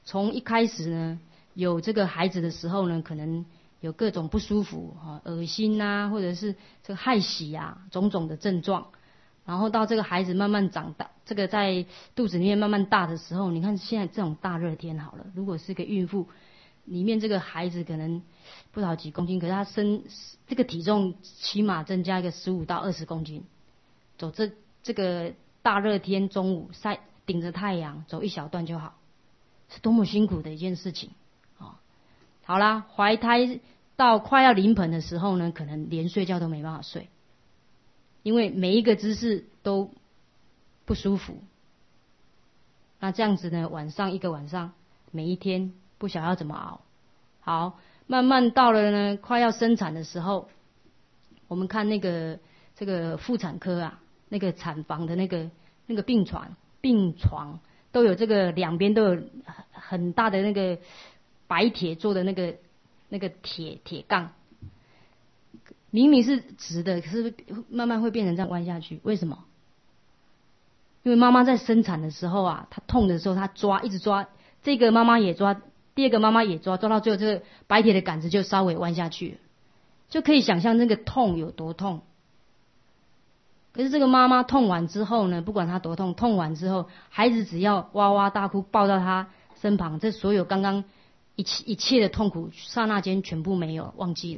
从一开始呢，有这个孩子的时候呢，可能有各种不舒服恶心啊，或者是这个害喜啊，种种的症状。然后到这个孩子慢慢长大，这个在肚子里面慢慢大的时候，你看现在这种大热天好了，如果是个孕妇，里面这个孩子可能不知道几公斤，可是他这个体重起码增加一个15到20公斤。走这个大热天中午顶着太阳走一小段就好，是多么辛苦的一件事情啊！好啦，怀胎到快要临盆的时候呢，可能连睡觉都没办法睡。因为每一个姿势都不舒服，那这样子呢，一个晚上，每一天不晓得要怎么熬。好，慢慢到了呢，快要生产的时候，我们看这个妇产科啊，那个产房的那个病床都有这个两边都有很大的那个白铁做的那个铁杠。明明是直的，可是慢慢会变成这样弯下去，为什么？因为妈妈在生产的时候啊，她痛的时候，她一直抓，这个妈妈也抓，第二个妈妈也抓到最后，这个白铁的杆子就稍微弯下去了，就可以想象那个痛有多痛。可是这个妈妈痛完之后呢，不管她多痛，痛完之后，孩子只要哇哇大哭，抱到她身旁，这所有刚刚一切的痛苦，刹那间全部没有，忘记了。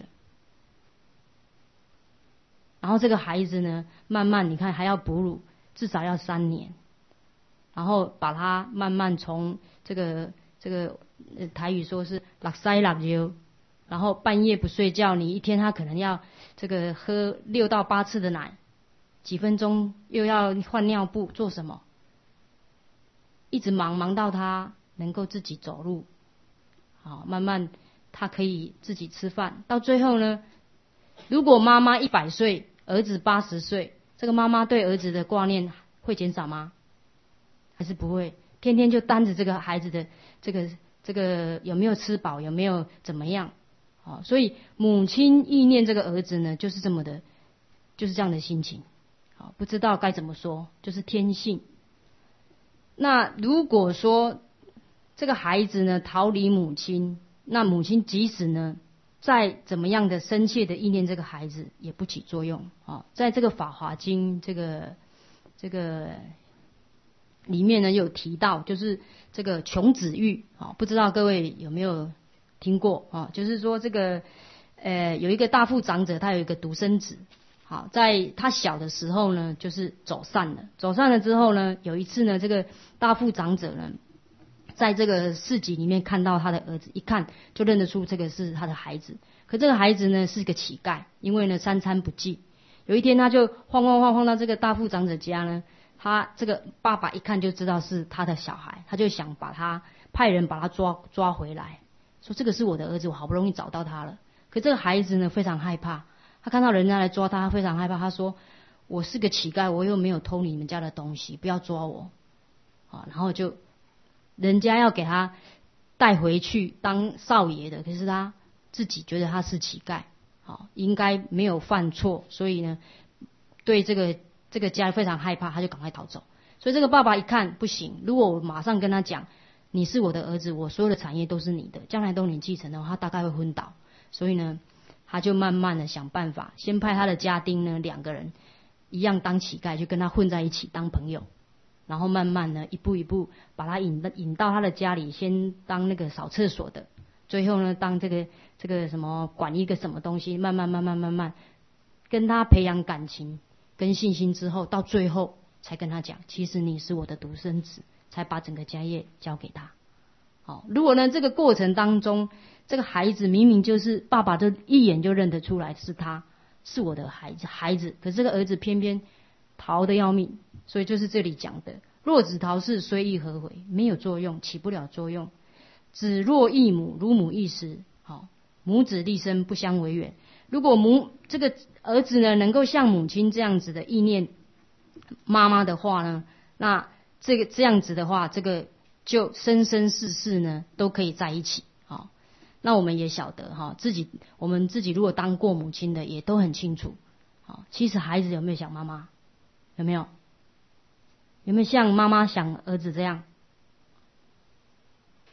然后这个孩子呢，慢慢你看还要哺乳，至少要3年，然后把他慢慢从这个台语说是六塞六流，然后半夜不睡觉，你一天他可能要这个喝6到8次的奶，几分钟又要换尿布，做什么？一直忙到他能够自己走路，好，慢慢他可以自己吃饭，到最后呢，如果妈妈100岁，儿子80岁，这个妈妈对儿子的挂念会减少吗？还是不会？天天就担着这个孩子的这个有没有吃饱，有没有怎么样？所以母亲意念这个儿子呢，就是这样的心情。不知道该怎么说，就是天性。那如果说这个孩子呢逃离母亲，那母亲即使呢再怎么样的深切的意念这个孩子也不起作用啊。在这个《法华经》这个里面呢有提到，就是这个穷子喻啊，不知道各位有没有听过啊？就是说这个有一个大富长者，他有一个独生子，好，在他小的时候呢，就是走散了之后呢，有一次呢，这个大富长者呢，在这个市集里面看到他的儿子，一看就认得出这个是他的孩子。可这个孩子呢是个乞丐，因为呢3餐不继。有一天他就晃到这个大富长者家呢，他这个爸爸一看就知道是他的小孩，他就想派人把他抓回来，说这个是我的儿子，我好不容易找到他了。可这个孩子呢非常害怕，他看到人家来抓他，他非常害怕，他说我是个乞丐，我又没有偷你们家的东西，不要抓我。然后就人家要给他带回去当少爷的，可是他自己觉得他是乞丐，应该没有犯错，所以呢对这个家非常害怕，他就赶快逃走。所以这个爸爸一看不行，如果我马上跟他讲你是我的儿子，我所有的产业都是你的，将来都你继承的话，他大概会昏倒。所以呢他就慢慢的想办法，先派他的家丁呢2个人一样当乞丐，就跟他混在一起当朋友，然后慢慢呢一步一步把他引到他的家里，先当那个扫厕所的，最后呢当这个什么管一个什么东西，慢慢跟他培养感情跟信心之后，到最后才跟他讲，其实你是我的独生子，才把整个家业交给他。如果呢这个过程当中，这个孩子明明就是爸爸就一眼就认得出来是他，是我的孩子，可是这个儿子偏偏逃得要命。所以就是这里讲的，若子逃逝，虽亦何回，没有作用，起不了作用。子若异母，如母异时，母子立身不相为远。如果这个儿子呢能够像母亲这样子的意念妈妈的话呢，那这样子的话，这个就生生世世呢都可以在一起。那我们也晓得我们自己如果当过母亲的也都很清楚。其实孩子有没有想妈妈？有没有像妈妈想儿子这样？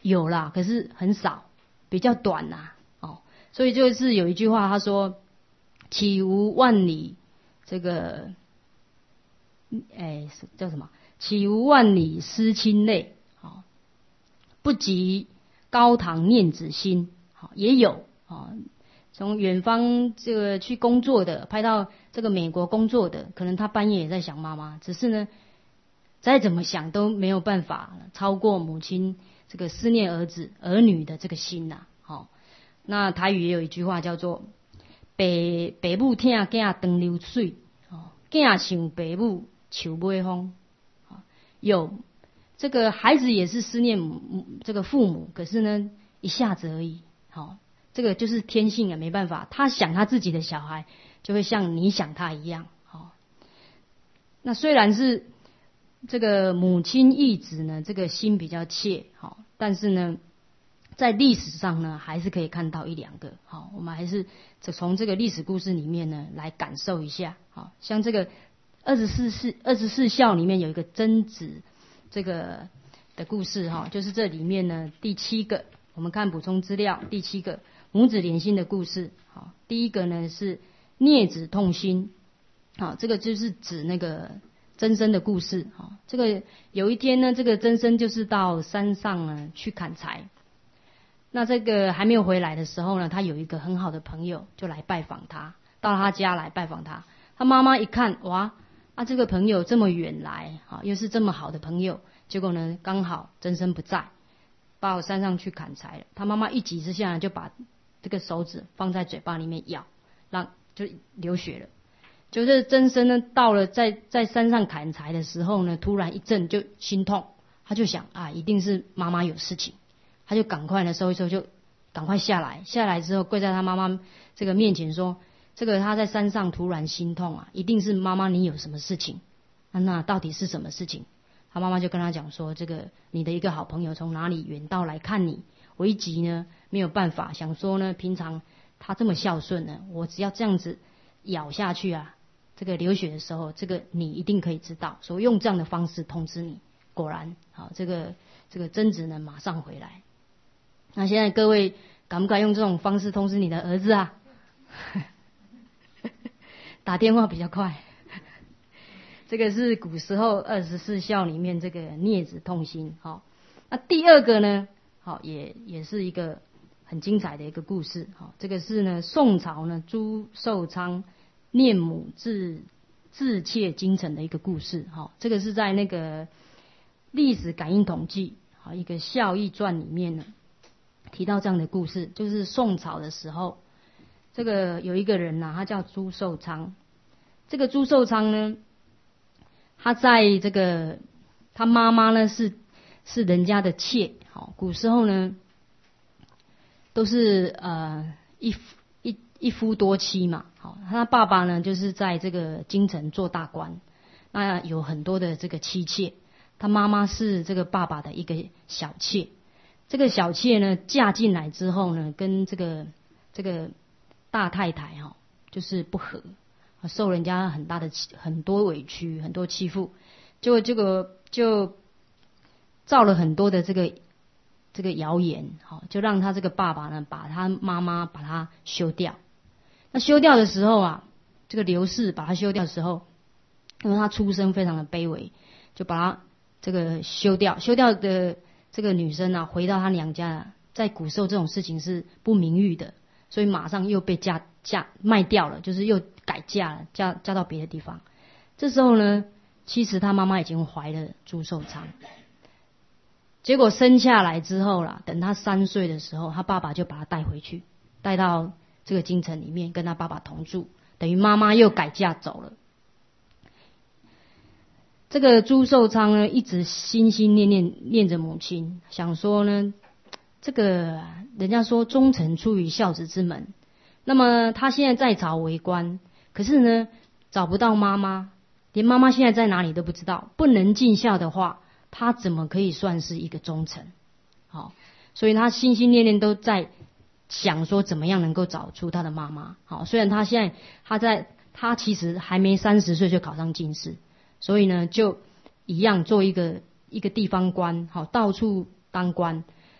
有啦，可是很少，比较短啦，哦，所以就是有一句话，他说：“岂无万里这个，叫什么？岂无万里思亲泪，哦，不及高堂念子心。”好，也有啊，从远方这个去工作的，派到这个美国工作的，可能他半夜也在想妈妈，只是呢，再怎么想都没有办法超过母亲这个思念儿女的这个心呐。好，那台语也有一句话叫做“爸母疼囝长流水，囝想爸母树尾风”。有这个孩子也是思念这个父母，可是呢，一下子而已。好，这个就是天性啊，没办法，他想他自己的小孩，就会像你想他一样。好，那虽然是这个母亲义子呢，这个心比较切，好，但是呢，在历史上呢，还是可以看到一两个。好，我们还是从这个历史故事里面呢，来感受一下。好，像这个24孝里面有一个贞子这个的故事哈，就是这里面呢第7个。我们看补充资料，第7个母子连心的故事。好，第一个呢是孽子痛心。好，这个就是指那个曾参的故事。好，这个有一天呢，这个曾参就是到山上呢去砍柴。那这个还没有回来的时候呢，他有一个很好的朋友就来拜访他，到他家来拜访他。他妈妈一看，哇，这个朋友这么远来，又是这么好的朋友，结果呢刚好曾参不在。到山上去砍柴了，他妈妈一急之下就把这个手指放在嘴巴里面咬，就流血了。就是曾参呢，到了在山上砍柴的时候呢，突然一阵就心痛，他就想一定是妈妈有事情，他就赶快呢收一收，就赶快下来。下来之后跪在他妈妈这个面前说：“这个他在山上突然心痛一定是妈妈你有什么事情？那到底是什么事情？”他妈妈就跟他讲说：“这个你的一个好朋友从哪里远道来看你，我一急呢没有办法，想说呢平常他这么孝顺呢，我只要这样子咬下去这个流血的时候，这个你一定可以知道，所以用这样的方式通知你。”果然，好，这个贞子呢马上回来。那现在各位敢不敢用这种方式通知你的儿子啊？打电话比较快。这个是古时候24孝里面这个孽子痛心。好，那第二个呢，好也是一个很精彩的一个故事。好，这个是呢宋朝呢朱寿昌念母自窃京城的一个故事。好，这个是在那个历史感应统计好一个孝义传里面呢提到这样的故事，就是宋朝的时候，这个有一个人他叫朱寿昌。这个朱寿昌呢，他在这个他妈妈呢是人家的妾。好，古时候呢都是一夫多妻嘛。好，他爸爸呢就是在这个京城做大官，那有很多的这个妻妾。他妈妈是这个爸爸的一个小妾。这个小妾呢嫁进来之后呢，跟这个大太太就是不和。受人家很多委屈，很多欺负，就造了很多的这个谣言，就让他这个爸爸呢把他妈妈把他休掉。那休掉的时候这个刘氏把他休掉的时候，因为他出身非常的卑微，就把他这个休掉。休掉的这个女生回到她娘家，在古时候这种事情是不名誉的，所以马上又被卖掉了，就是又改嫁了，嫁到别的地方。这时候呢，其实他妈妈已经怀了朱寿昌。结果生下来之后等他3岁的时候，他爸爸就把他带回去，带到这个京城里面跟他爸爸同住，等于妈妈又改嫁走了。这个朱寿昌呢，一直心心念念着母亲，想说呢，这个人家说忠臣出于孝子之门。那么他现在在朝为官，可是呢找不到妈妈，连妈妈现在在哪里都不知道，不能尽孝的话，他怎么可以算是一个忠臣？好，所以他心心念念都在想说怎么样能够找出他的妈妈。好，虽然他现在他其实还没30岁就考上进士，所以呢就一样做一个地方官，好，到处当官。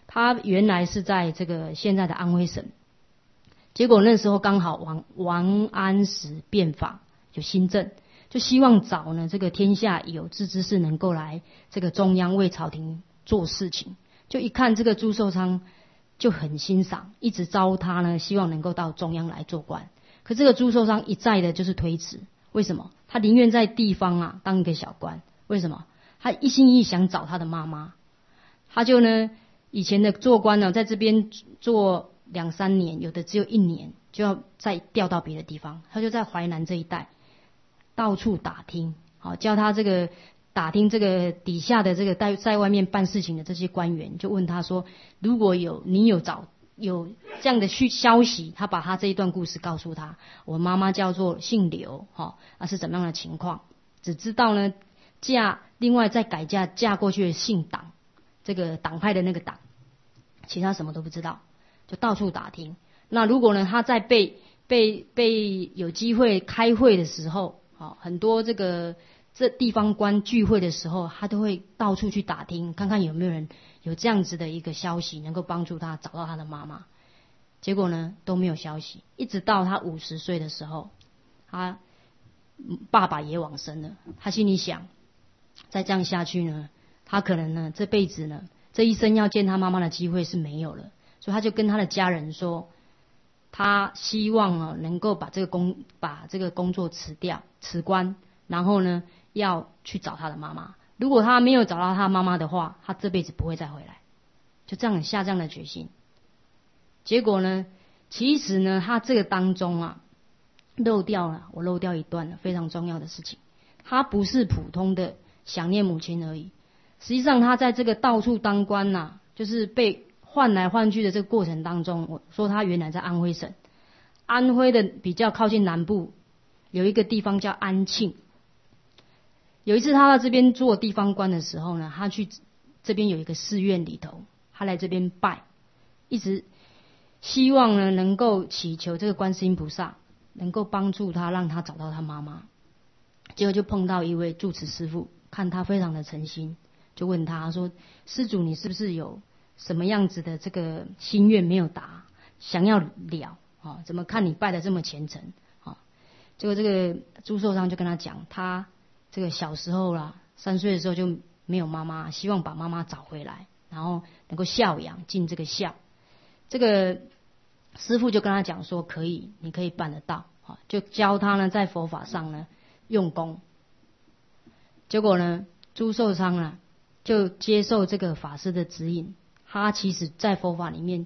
他原来是在这个现在的安徽省，结果那时候刚好王安石变法有新政，就希望找呢这个天下有志之士能够来这个中央为朝廷做事情。就一看这个朱寿昌就很欣赏，一直招他呢，希望能够到中央来做官。可这个朱寿昌一再的就是推辞，为什么？他宁愿在地方啊当一个小官，为什么？他一心一意想找他的妈妈。他就呢以前的做官呢，在这边做2-3年，有的只有1年，就要再调到别的地方。他就在淮南这一带到处打听，好叫他这个打听这个底下的这个在外面办事情的这些官员，就问他说，如果你有这样的消息，他把他这一段故事告诉他。我妈妈叫做姓刘，是怎么样的情况？只知道呢另外再改嫁过去的姓党，这个党派的那个党，其他什么都不知道，就到处打听。那如果呢他在被有机会开会的时候，很多这地方官聚会的时候，他都会到处去打听，看看有没有人有这样子的一个消息，能够帮助他找到他的妈妈。结果呢都没有消息，一直到他50岁的时候，他爸爸也往生了。他心里想，再这样下去呢，他可能呢这辈子呢，这一生要见他妈妈的机会是没有了。所以他就跟他的家人说，他希望能够把这个工作辞官，然后呢要去找他的妈妈。如果他没有找到他妈妈的话，他这辈子不会再回来。就这样下这样的决心。结果呢，其实呢他这个当中我漏掉一段了非常重要的事情。他不是普通的想念母亲而已，实际上他在这个到处当官就是被换来换去的这个过程当中，我说他原来在安徽省，安徽的比较靠近南部有一个地方叫安庆。有一次他到这边做地方官的时候呢，他去这边有一个寺院里头，他来这边拜，一直希望呢能够祈求这个观世音菩萨能够帮助他，让他找到他妈妈。结果就碰到一位住持师父，看他非常的诚心，就问他说，施主你是不是有什么样子的这个心愿没有达，想要了怎么看你拜得这么虔诚结果这个朱寿昌就跟他讲，他这个小时候3岁的时候就没有妈妈，希望把妈妈找回来，然后能够孝养，尽这个孝。这个师父就跟他讲说，可以，你可以办得到就教他呢在佛法上呢用功。结果呢朱寿昌就接受这个法师的指引，他其实在佛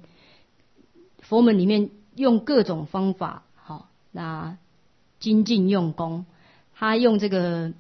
门里面用各种方法那精进用功。他用这个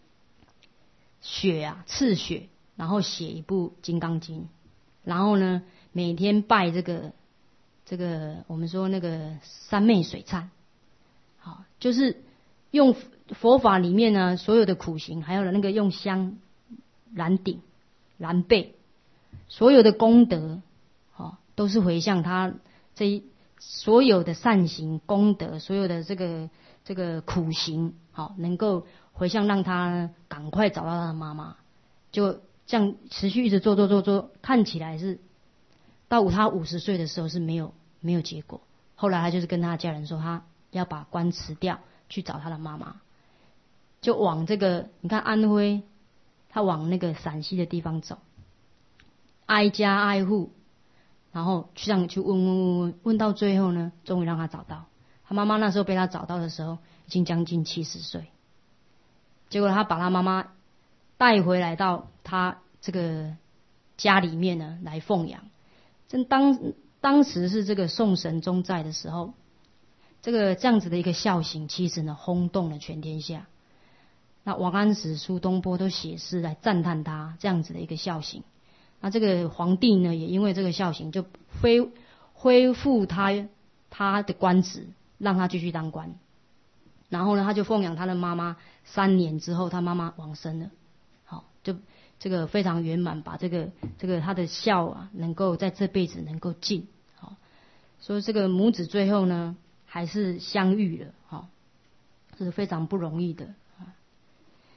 赤血，然后写一部《金刚经》，然后呢每天拜这个我们说那个三昧水忏，就是用佛法里面呢所有的苦行，还有那个用香燃顶燃背，所有的功德都是回向他所有的善行功德，所有的这个苦行能够回向，让他赶快找到他的妈妈。就这样持续一直做，看起来是到他50岁的时候是没有结果。后来他就是跟他家人说，他要把官辞掉，去找他的妈妈，就往你看安徽，他往那个陕西的地方走，挨家挨户，然后这样去问到最后呢，终于让他找到他妈妈。那时候被他找到的时候已经将近70岁。结果他把他妈妈带回来到他这个家里面呢来奉养。当时是这个宋神宗在的时候，这样子的一个孝行，其实呢轰动了全天下。那王安石、苏东坡都写诗来赞叹他这样子的一个孝行。那这个皇帝呢也因为这个孝行，就恢复他的官职，让他继续当官。然后呢他就奉养他的妈妈3年之后，他妈妈往生了。就这个非常圆满，把这个他的孝能够在这辈子能够尽。所以这个母子最后呢还是相遇了，这是非常不容易的。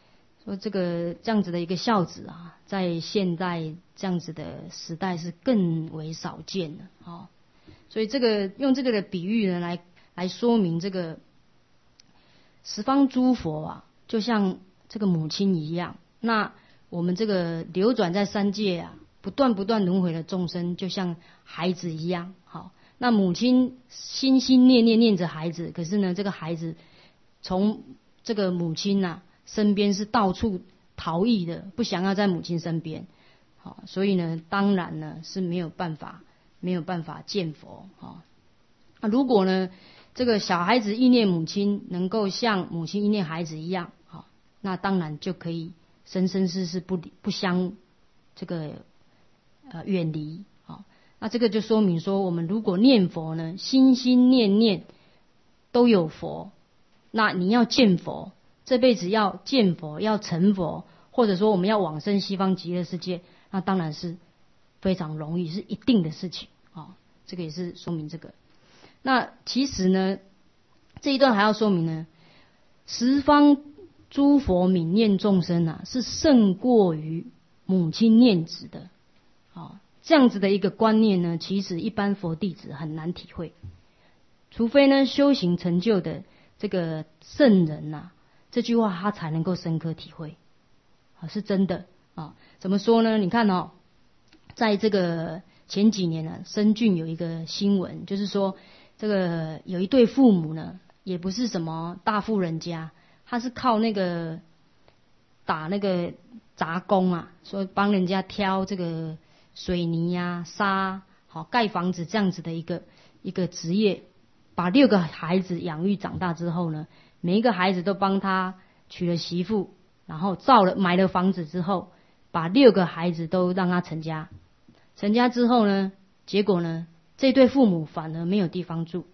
说这样子的一个孝子啊，在现在这样子的时代是更为少见的哦。所以用这个的比喻呢，来说明这个十方诸佛啊，就像这个母亲一样。那我们这个流转在三界啊，不断轮回的众生，就像孩子一样。好，那母亲心心念念念着孩子，可是呢，这个孩子从这个母亲啊身边是到处逃逸的，不想要在母亲身边。好，所以呢，当然呢是没有办法见佛啊。如果呢，这个小孩子意念母亲，能够像母亲意念孩子一样，好，那当然就可以生生世世不相这个远离。好，那这个就说明说，我们如果念佛呢，心心念念都有佛，那你要见佛，这辈子要见佛，要成佛，或者说我们要往生西方极乐世界，那当然是非常容易，是一定的事情啊。这个也是说明这个。那其实呢，这一段还要说明呢，十方诸佛悯念众生啊，是胜过于母亲念子的。这样子的一个观念呢，其实一般佛弟子很难体会，除非呢修行成就的这个圣人啊，这句话他才能够深刻体会。是真的啊。怎么说呢？你看哦，在这个前几年呢，深圳有一个新闻，就是说这个有一对父母呢，也不是什么大富人家，他是靠那个打那个杂工啊，说帮人家挑这个水泥啊、沙，好盖房子这样子的一个职业，把6个孩子养育长大之后呢，每一个孩子都帮他娶了媳妇，然后买了房子之后，把6个孩子都让他成家。成家之后呢，结果呢，这对父母反而没有地方住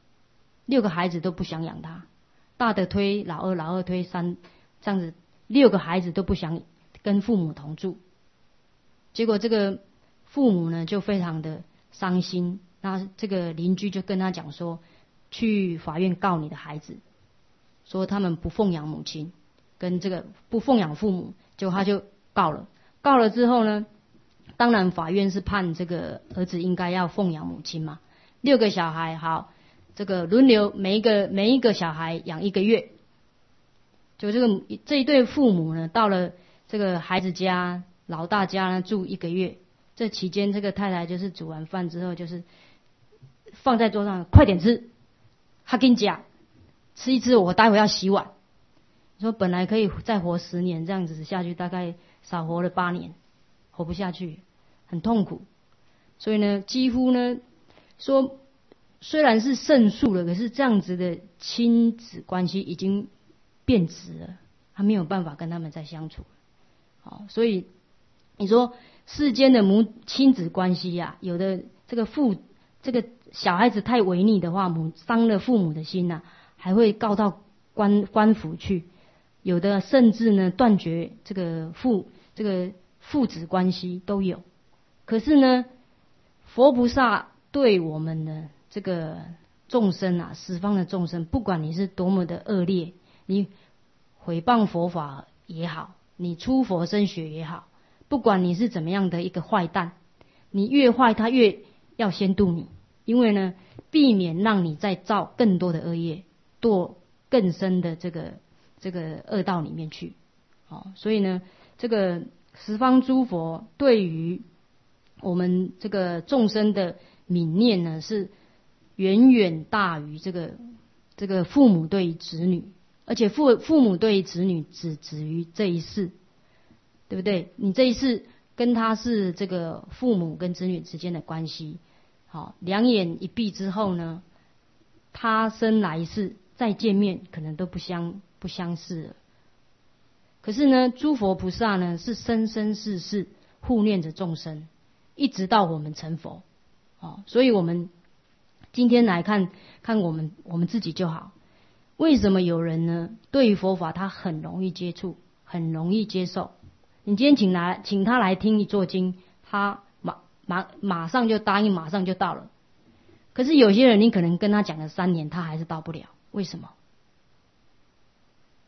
，6个孩子都不想养他，大的推老二，老二推三，这样子6个孩子都不想跟父母同住。结果这个父母呢就非常的伤心，那这个邻居就跟他讲说，去法院告你的孩子，说他们不奉养母亲，跟这个不奉养父母。结果他就告了之后呢，当然法院是判这个儿子应该要奉养母亲嘛。6个小孩，好，这个轮流每一个小孩养1个月。就这一对父母呢，到了这个孩子家老大家呢住1个月。这期间这个太太就是煮完饭之后，就是放在桌上，快点吃，他跟你讲，吃一吃，我待会要洗碗。说本来可以再活10年，这样子下去大概少活了8年，活不下去，很痛苦。所以呢，几乎呢说虽然是胜诉了，可是这样子的亲子关系已经变质了，他没有办法跟他们再相处。好，所以你说世间的亲子关系啊，有的这个小孩子太违逆的话，伤了父母的心啊，还会告到官府去。有的甚至呢断绝这个父子关系都有。可是呢，佛菩萨对我们的这个众生啊，十方的众生，不管你是多么的恶劣，你毁谤佛法也好，你出佛身血也好，不管你是怎么样的一个坏蛋，你越坏他越要先度你，因为呢避免让你再造更多的恶业，堕更深的这个恶道里面去。所以呢，这个十方诸佛对于我们这个众生的悯念呢，是远远大于这个父母对于子女，而且父母对于子女只止于这一世，对不对？你这一世跟他是这个父母跟子女之间的关系，好，两眼一闭之后呢，他生来世再见面可能都不相识了。可是呢，诸佛菩萨呢是生生世世护念着众生，一直到我们成佛。所以我们今天来看我们自己就好。为什么有人呢对于佛法他很容易接触，很容易接受？你今天请他来听一座经，他马上就答应，马上就到了。可是有些人你可能跟他讲了3年，他还是到不了。为什么？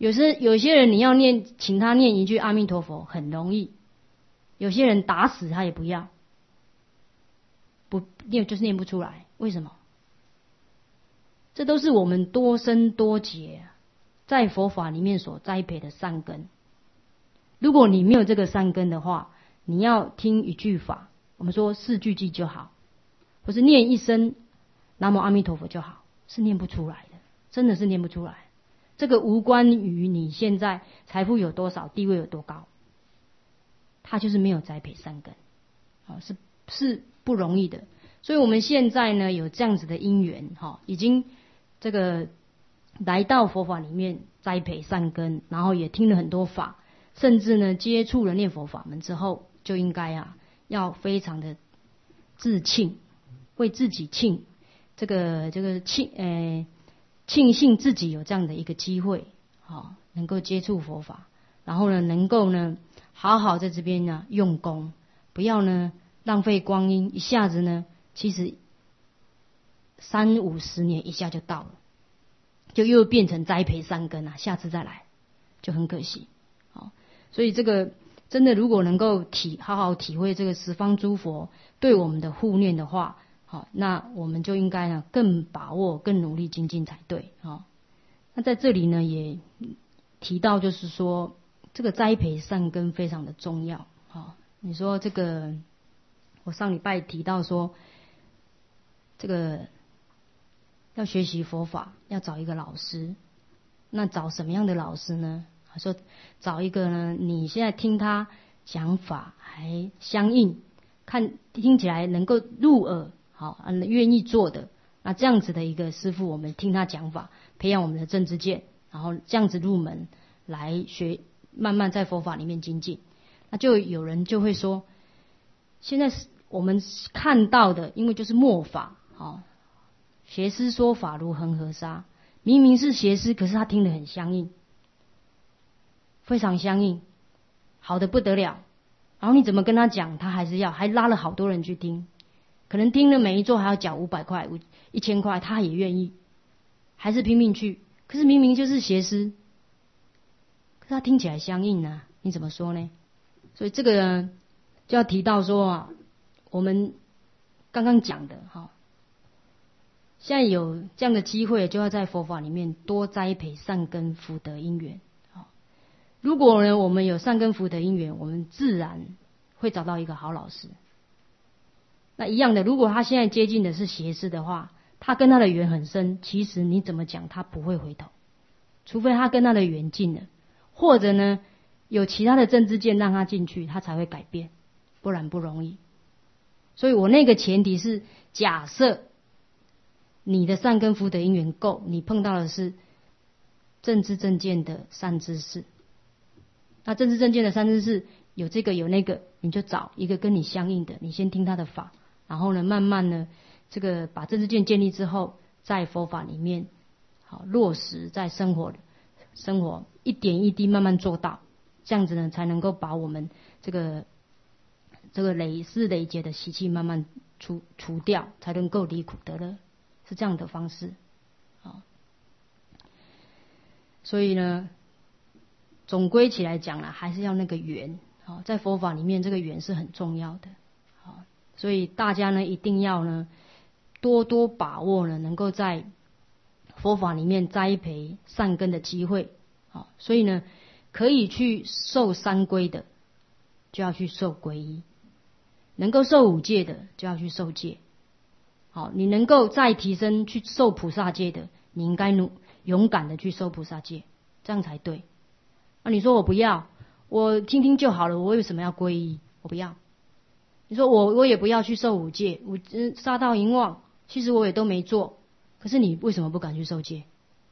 有些人你要请他念一句阿弥陀佛很容易，有些人打死他也不要，不念就是念不出来，为什么？这都是我们多生多劫在佛法里面所栽培的善根。如果你没有这个善根的话，你要听一句法，我们说4句偈就好，或是念一声南无阿弥陀佛就好，是念不出来的，真的是念不出来。这个无关于你现在财富有多少，地位有多高，他就是没有栽培善根，是不容易的。所以我们现在呢有这样子的因缘，已经这个来到佛法里面栽培善根，然后也听了很多法，甚至呢接触了念佛法门之后，就应该要非常的自庆，为自己庆，这个庆幸自己有这样的一个机会，能够接触佛法，然后呢能够呢好好在这边呢用功，不要呢浪费光阴，一下子呢其实30-50年一下就到了，就又变成栽培善根下次再来就很可惜。所以这个真的如果能够好好体会这个十方诸佛对我们的护念的话，那我们就应该呢更把握更努力精进才对。那在这里呢也提到就是说这个栽培善根非常的重要。你说这个我上礼拜提到说这个要学习佛法要找一个老师，那找什么样的老师呢？他说找一个呢你现在听他讲法还相应，听起来能够入耳，愿意做的，那这样子的一个师父，我们听他讲法，培养我们的正知见，然后这样子入门来学，慢慢在佛法里面精进。那就有人就会说，现在我们看到的，因为就是末法，邪师说法如恒河沙，明明是邪师，可是他听得很相应，非常相应，好的不得了。然后你怎么跟他讲，他还是还拉了好多人去听，可能听了每一座还要缴500块、1000块，他也愿意，还是拼命去。可是明明就是邪师，可是他听起来相应呢，你怎么说呢？所以这个呢就要提到说我们刚刚讲的现在有这样的机会，就要在佛法里面多栽培善根福德因缘。如果呢我们有善根福德因缘，我们自然会找到一个好老师。那一样的，如果他现在接近的是邪师的话，他跟他的缘很深，其实你怎么讲他不会回头，除非他跟他的缘尽了，或者呢有其他的正知见让他进去，他才会改变，不然不容易。所以我那个前提是假设你的善根福德因缘够，你碰到的是正知正见的善知识。那正知正见的善知识有这个有那个，你就找一个跟你相应的，你先听他的法，然后呢慢慢呢这个把正知见建立之后，在佛法里面落实在生活一点一滴慢慢做到，这样子呢才能够把我们这个累劫的习气慢慢除掉，才能够离苦得乐，是这样的方式。所以呢总归起来讲还是要那个缘，在佛法里面这个缘是很重要的。所以大家呢一定要呢多多把握呢能够在佛法里面栽培善根的机会。所以呢可以去受三皈的就要去受皈依，能够受5戒的就要去受戒。你能够再提升去受菩萨戒的，你应该勇敢的去受菩萨戒，这样才对。你说我不要，我听听就好了，我为什么要皈依？我不要。你说我也不要去受5戒，杀盗淫妄，其实我也都没做，可是你为什么不敢去受戒？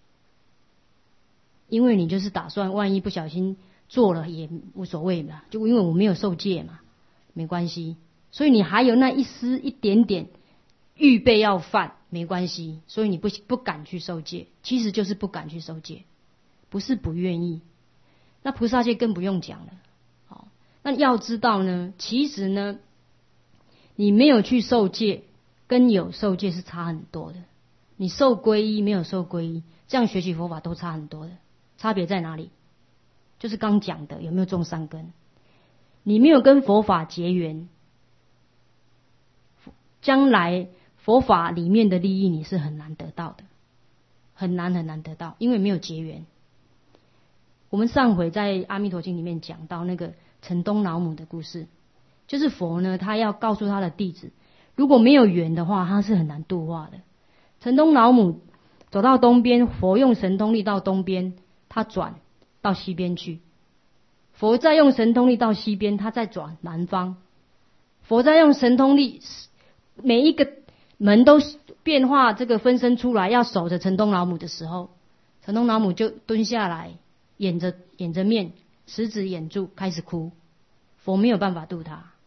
因为你就是打算万一不小心做了也无所谓嘛，就因为我没有受戒嘛，没关系。所以你还有那一点点预备要犯，没关系，所以你不敢去受戒，其实就是不敢去受戒，不是不愿意。那菩萨戒更不用讲了。那要知道呢，其实呢你没有去受戒跟有受戒是差很多的，你受皈依没有受皈依，这样学习佛法都差很多的， 差别在哪里？就是刚讲的有没有种善根。你没有跟佛法结缘，将来佛法里面的利益你是很难得到的，很难得到，因为没有结缘。我们上回在《阿弥陀经》里面讲到那个城东老母的故事，就是佛呢，他要告诉他的弟子，如果没有缘的话，他是很难度化的。城东老母走到东边，佛用神通力到东边，他转到西边去。佛再用神通力到西边，他再转南方。佛再用神通力，每一个门都变化，这个分身出来要守着城东老母的时候，城东老母就蹲下来，掩着面，十指掩住，开始哭。佛没有办法度他。